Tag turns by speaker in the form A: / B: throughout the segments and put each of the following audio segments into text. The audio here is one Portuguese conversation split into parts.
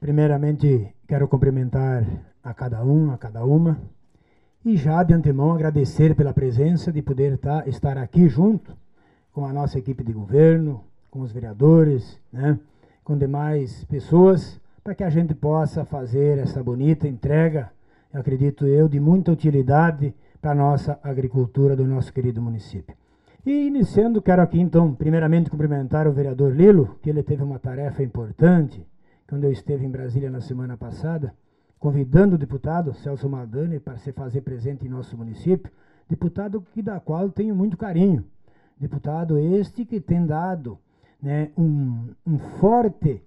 A: Primeiramente, quero cumprimentar a cada um, a cada uma, e já de antemão agradecer pela presença de poder estar aqui junto com a nossa equipe de governo, com os vereadores, né, com demais pessoas, para que a gente possa fazer essa bonita entrega, acredito eu, de muita utilidade para a nossa agricultura do nosso querido município. E iniciando, quero aqui então, primeiramente cumprimentar o vereador Lilo, que ele teve uma tarefa importante, quando eu esteve em Brasília na semana passada, convidando o deputado Celso Maldani para se fazer presente em nosso município, deputado da qual tenho muito carinho, deputado este que tem dado, né, um forte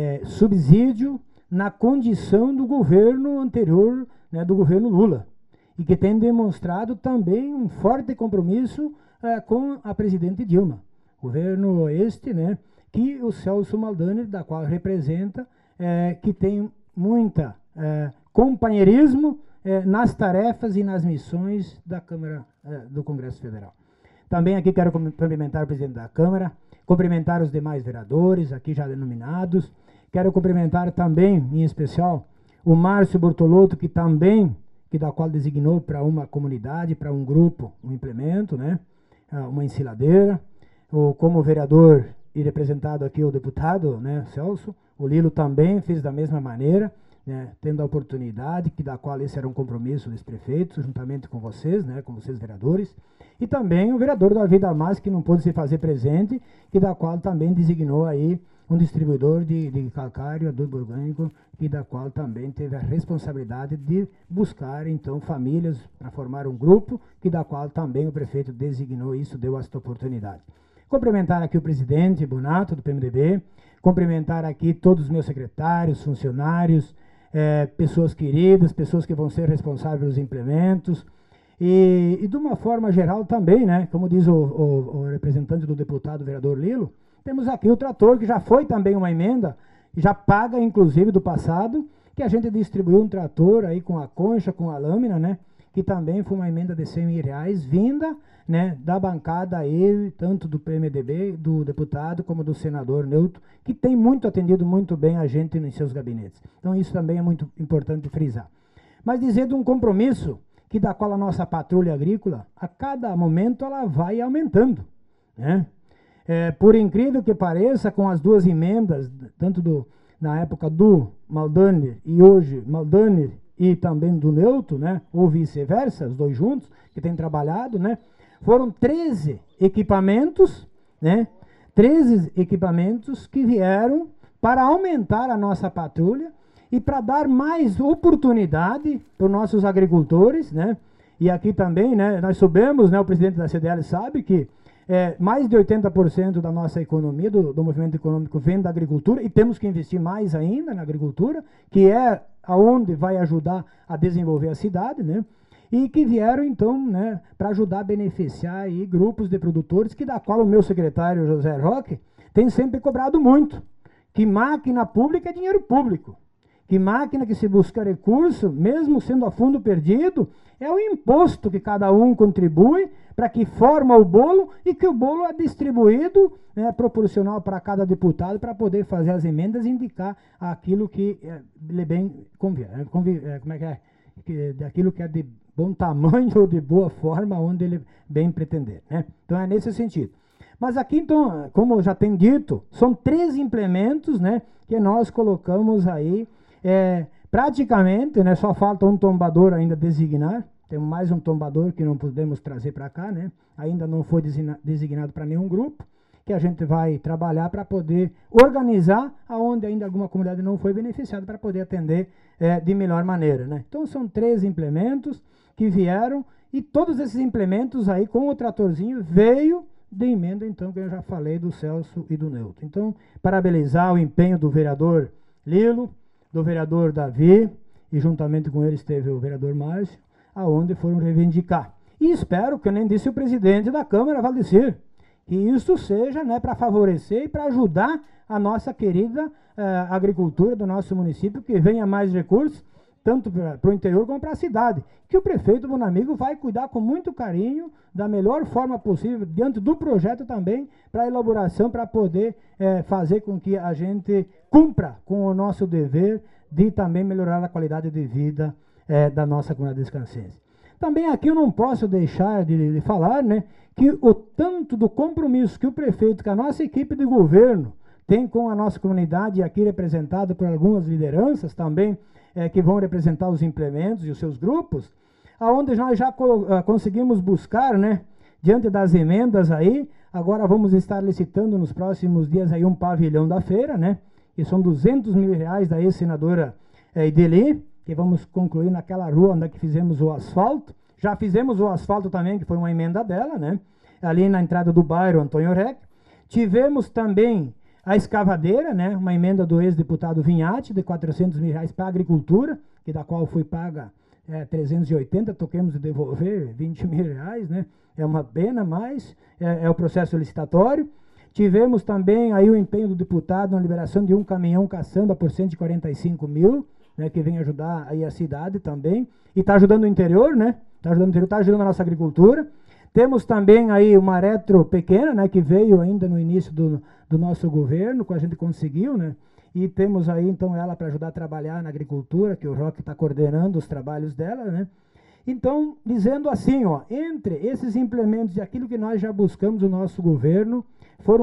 A: subsídio na condição do governo anterior, né, do governo Lula, e que tem demonstrado também um forte compromisso com a presidente Dilma. Governo este, né, que o Celso Maldani, da qual representa, que tem muita companheirismo nas tarefas e nas missões da Câmara do Congresso Federal. Também aqui quero cumprimentar o presidente da Câmara, cumprimentar os demais vereadores, aqui já denominados. Quero cumprimentar também, em especial, o Márcio Bortolotto, da qual designou para uma comunidade, para um grupo, um implemento, né, uma ensiladeira. Como vereador e representado aqui o deputado, né, Celso, o Lilo também fez da mesma maneira, né, tendo a oportunidade, da qual esse era um compromisso dos prefeitos, juntamente com vocês, né, com vocês vereadores, e também o vereador Davi Damasio, que não pôde se fazer presente, da qual também designou aí um distribuidor de calcário, adubo orgânico, da qual também teve a responsabilidade de buscar, então, famílias para formar um grupo, da qual também o prefeito designou isso, deu esta oportunidade. Cumprimentar aqui o presidente Bonato, do PMDB, cumprimentar aqui todos os meus secretários, funcionários, pessoas queridas, pessoas que vão ser responsáveis pelos implementos, e de uma forma geral também, né, como diz o representante do deputado, vereador Lilo, temos aqui o trator, que já foi também uma emenda, já paga, inclusive, do passado, que a gente distribuiu um trator aí com a concha, com a lâmina, né, que também foi uma emenda de R$100.000, vinda, né, da bancada aí, tanto do PMDB, do deputado, como do senador Neuto, que tem atendido muito bem a gente em seus gabinetes. Então isso também é muito importante frisar. Mas dizer de um compromisso, da qual a nossa patrulha agrícola, a cada momento ela vai aumentando, né? Por incrível que pareça, com as duas emendas, tanto na época do Maldani e hoje Maldani e também do Neuto, né, ou vice-versa, os dois juntos, que têm trabalhado, né, foram 13 equipamentos, né, 13 equipamentos que vieram para aumentar a nossa patrulha e para dar mais oportunidade para os nossos agricultores, né, e aqui também, né, nós soubemos, né, o presidente da CDL sabe que mais de 80% da nossa economia, do movimento econômico, vem da agricultura, e temos que investir mais ainda na agricultura, que é aonde vai ajudar a desenvolver a cidade, né? E que vieram, então, né, para ajudar a beneficiar aí grupos de produtores, da qual o meu secretário, José Roque, tem sempre cobrado muito, que máquina pública é dinheiro público, que máquina que se busca recurso, mesmo sendo a fundo perdido, é o imposto que cada um contribui para que forma o bolo e que o bolo é distribuído, né, proporcional para cada deputado para poder fazer as emendas e indicar aquilo que lhe bem convém, daquilo que é de bom tamanho ou de boa forma, onde ele bem pretender, né? Então é nesse sentido. Mas aqui, então, como eu já tenho dito, são 13 implementos, né, que nós colocamos aí, praticamente, né, só falta um tombador ainda designar. Temos mais um tombador que não podemos trazer para cá, né? Ainda não foi designado para nenhum grupo, que a gente vai trabalhar para poder organizar aonde ainda alguma comunidade não foi beneficiada, para poder atender de melhor maneira, né? Então são 13 implementos que vieram, e todos esses implementos aí com o tratorzinho veio de emenda, então, que eu já falei do Celso e do Neuto. Então, parabenizar o empenho do vereador Lilo, do vereador Davi, e juntamente com ele esteve o vereador Márcio, aonde foram reivindicar. E espero, que nem disse o presidente da Câmara, Valdecir, que isso seja, né, para favorecer e para ajudar a nossa querida agricultura do nosso município, que venha mais recursos, tanto para o interior como para a cidade, que o prefeito Bonamigo vai cuidar com muito carinho, da melhor forma possível, diante do projeto também, para a elaboração, para poder fazer com que a gente cumpra com o nosso dever de também melhorar a qualidade de vida da nossa comunidade descansense. Também aqui eu não posso deixar de falar, né, que o tanto do compromisso que o prefeito, que a nossa equipe de governo tem com a nossa comunidade, aqui representada por algumas lideranças também, que vão representar os implementos e os seus grupos, aonde nós já conseguimos buscar, né, diante das emendas aí, agora vamos estar licitando nos próximos dias aí um pavilhão da feira, né, que são R$200 mil da ex-senadora Ideli, que vamos concluir naquela rua onde é que fizemos o asfalto. Já fizemos o asfalto também, que foi uma emenda dela, né, ali na entrada do bairro Antônio Rec. Tivemos também a escavadeira, né, uma emenda do ex-deputado Vinhati, de R$400 mil para a agricultura, que da qual foi paga 380, toquemos de devolver R$20 mil, né, é uma pena, mas é o processo licitatório. Tivemos também aí o empenho do deputado na liberação de um caminhão caçamba por R$145 mil, né, que vem ajudar aí a cidade também, e está ajudando o interior, né, está ajudando a nossa agricultura. Temos também aí uma retro pequena, né, que veio ainda no início do nosso governo, que a gente conseguiu, né, e temos aí então ela para ajudar a trabalhar na agricultura, que o Roque está coordenando os trabalhos dela, né. Então, dizendo assim, ó, entre esses implementos e aquilo que nós já buscamos no nosso governo, foram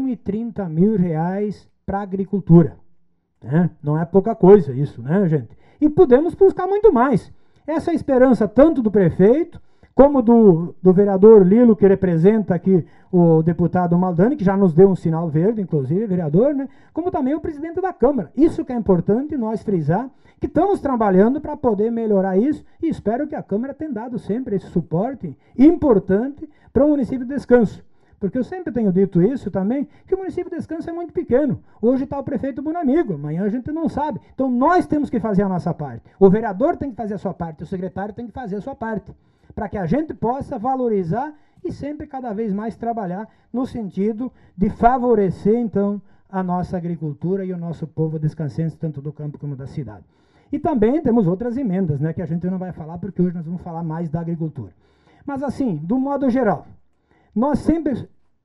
A: R$1.030.000 para a agricultura, né? Não é pouca coisa isso, né, gente? E podemos buscar muito mais. Essa é a esperança tanto do prefeito, como do vereador Lilo, que representa aqui o deputado Maldani, que já nos deu um sinal verde, inclusive, vereador, né? Como também o presidente da Câmara. Isso que é importante nós frisar, que estamos trabalhando para poder melhorar isso, e espero que a Câmara tenha dado sempre esse suporte importante para o município de Descanso. Porque eu sempre tenho dito isso também, que o município de Descanso é muito pequeno. Hoje está o prefeito Bonamigo, amanhã a gente não sabe. Então nós temos que fazer a nossa parte. O vereador tem que fazer a sua parte, o secretário tem que fazer a sua parte, para que a gente possa valorizar e sempre cada vez mais trabalhar no sentido de favorecer, então, a nossa agricultura e o nosso povo descansense, tanto do campo como da cidade. E também temos outras emendas, né, que a gente não vai falar, porque hoje nós vamos falar mais da agricultura. Mas assim, do modo geral, nós sempre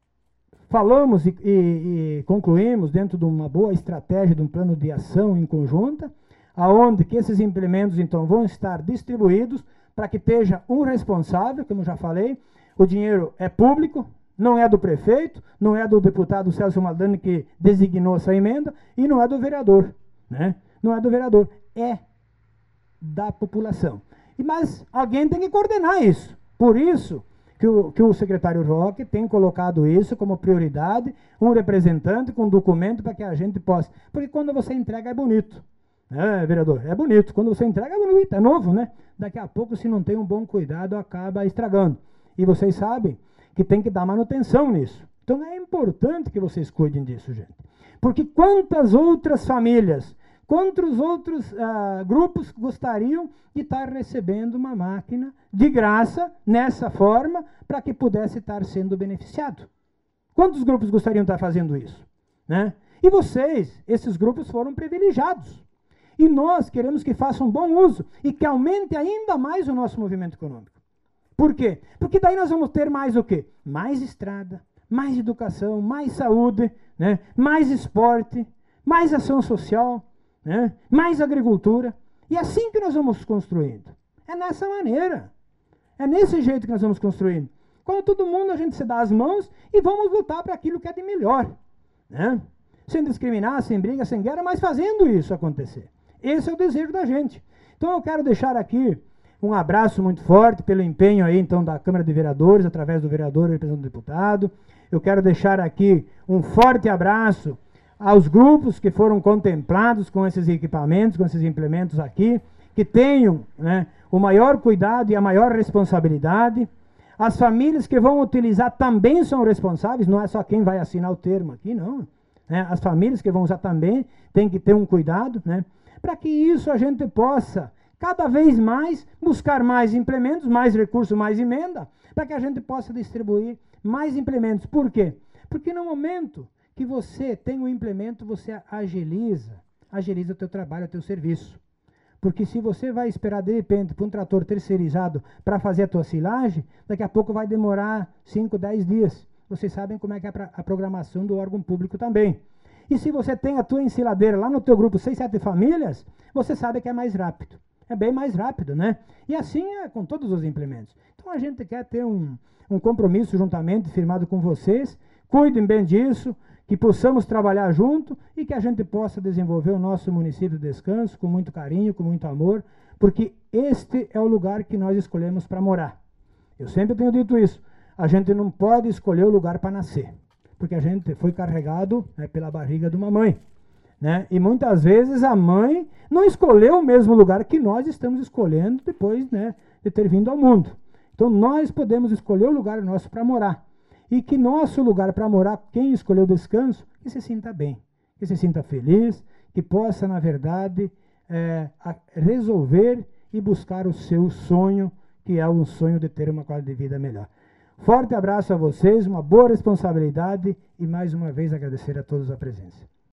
A: falamos e concluímos dentro de uma boa estratégia, de um plano de ação em conjunta, aonde que esses implementos, então, vão estar distribuídos para que esteja um responsável, como eu já falei. O dinheiro é público, não é do prefeito, não é do deputado Celso Maldani, que designou essa emenda, e não é do vereador, né? Não é do vereador, é da população. Mas alguém tem que coordenar isso. Por isso que o secretário Roque tem colocado isso como prioridade, um representante com um documento para que a gente possa... Porque quando você entrega é bonito, né, vereador? É bonito. Quando você entrega é bonito, é novo, né? Daqui a pouco, se não tem um bom cuidado, acaba estragando. E vocês sabem que tem que dar manutenção nisso. Então é importante que vocês cuidem disso, gente. Porque quantas outras famílias, quantos outros grupos gostariam de estar recebendo uma máquina de graça, nessa forma, para que pudesse estar sendo beneficiado? Quantos grupos gostariam de estar fazendo isso, né? E vocês, esses grupos foram privilegiados. E nós queremos que façam um bom uso e que aumente ainda mais o nosso movimento econômico. Por quê? Porque daí nós vamos ter mais o quê? Mais estrada, mais educação, mais saúde, né? Mais esporte, mais ação social, né? Mais agricultura. E é assim que nós vamos construindo. É nessa maneira. É nesse jeito que nós vamos construindo. Quando todo mundo a gente se dá as mãos e vamos lutar para aquilo que é de melhor, né? Sem discriminar, sem briga, sem guerra, mas fazendo isso acontecer. Esse é o desejo da gente. Então eu quero deixar aqui um abraço muito forte pelo empenho aí, então, da Câmara de Vereadores, através do vereador e representante do deputado. Eu quero deixar aqui um forte abraço aos grupos que foram contemplados com esses equipamentos, com esses implementos aqui, que tenham, né, o maior cuidado e a maior responsabilidade. As famílias que vão utilizar também são responsáveis, não é só quem vai assinar o termo aqui, não. Né? As famílias que vão usar também têm que ter um cuidado, né, para que isso a gente possa cada vez mais buscar mais implementos, mais recursos, mais emenda, para que a gente possa distribuir mais implementos. Por quê? Porque no momento que você tem um implemento, você agiliza o teu trabalho, o teu serviço. Porque se você vai esperar, de repente, para um trator terceirizado para fazer a tua silagem, daqui a pouco vai demorar 5, 10 dias. Vocês sabem como é que é a programação do órgão público também. E se você tem a tua ensiladeira lá no teu grupo 6, 7 famílias, você sabe que é mais rápido. É bem mais rápido, né? E assim é com todos os implementos. Então a gente quer ter um compromisso juntamente, firmado com vocês. Cuidem bem disso, que possamos trabalhar junto e que a gente possa desenvolver o nosso município de Descanso com muito carinho, com muito amor, porque este é o lugar que nós escolhemos para morar. Eu sempre tenho dito isso. A gente não pode escolher o lugar para nascer, porque a gente foi carregado, né, pela barriga de uma mãe. Né? E muitas vezes a mãe não escolheu o mesmo lugar que nós estamos escolhendo depois, né, de ter vindo ao mundo. Então nós podemos escolher o lugar nosso para morar. E que nosso lugar para morar, quem escolheu o Descanso, que se sinta bem, que se sinta feliz, que possa, na verdade, resolver e buscar o seu sonho, que é um sonho de ter uma qualidade de vida melhor. Forte abraço a vocês, uma boa responsabilidade e mais uma vez agradecer a todos a presença.